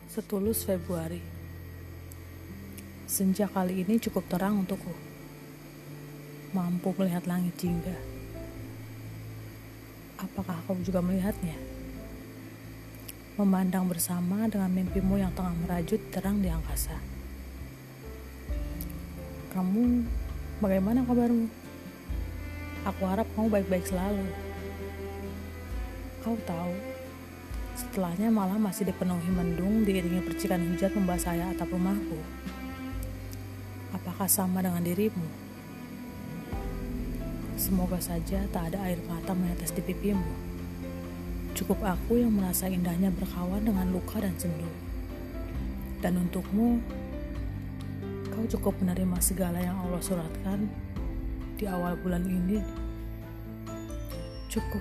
Setulus Februari. Senja kali ini cukup terang untukku. Mampu melihat langit jingga. Apakah kau juga melihatnya? Memandang bersama dengan mimpimu yang tengah merajut terang di angkasa. Kamu, bagaimana kabarmu? Aku harap kamu baik-baik selalu. Kau tahu, setelahnya malam masih dipenuhi mendung diiringi percikan hujan membasahi atap rumahku. Apakah sama dengan dirimu? Semoga saja tak ada air mata menetes di pipimu. Cukup aku yang merasa indahnya berkawan dengan luka dan sendu. Dan untukmu, kau cukup menerima segala yang Allah suratkan di awal bulan ini. Cukup.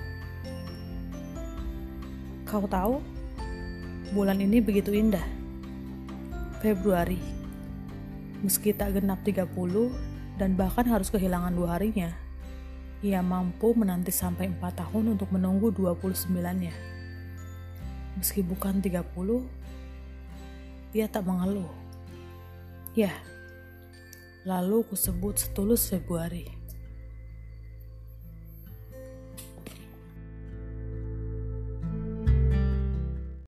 Kau tahu, bulan ini begitu indah. Februari. Meski tak genap 30 dan bahkan harus kehilangan 2 harinya, ia mampu menanti sampai 4 tahun untuk menunggu 29-nya. Meski bukan 30, ia tak mengeluh. Ya, lalu kusebut setulus Februari.